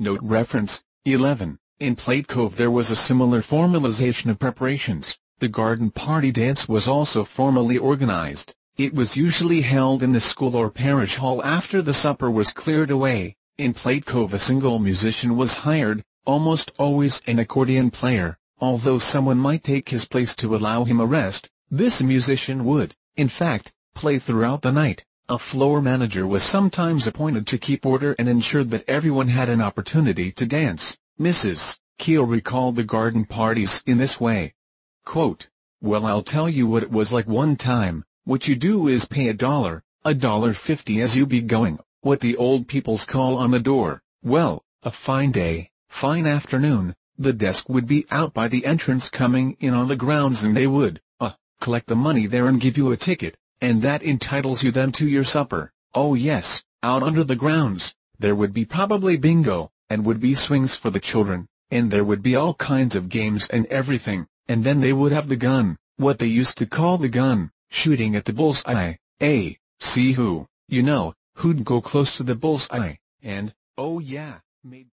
Note reference, 11. In Plate Cove there was a similar formalization of preparations. The garden party dance was also formally organized. It was usually held in the school or parish hall after the supper was cleared away. In Plate Cove a single musician was hired, almost always an accordion player. Although someone might take his place to allow him a rest, this musician would, in fact, play throughout the night. A floor manager was sometimes appointed to keep order and ensure that everyone had an opportunity to dance. Mrs. Keel recalled the garden parties in this way. Quote, "Well, I'll tell you what it was like one time. What you do is pay $1.50 as you be going, what the old peoples call on the door. Well, a fine day, fine afternoon, the desk would be out by the entrance coming in on the grounds and they would, collect the money there and give you a ticket, and that entitles you then to your supper. Oh yes, out under the grounds, there would be probably bingo, and would be swings for the children, and there would be all kinds of games and everything, and then they would have the gun, what they used to call the gun, shooting at the bullseye, see who, who'd go close to the bullseye, and, oh yeah, made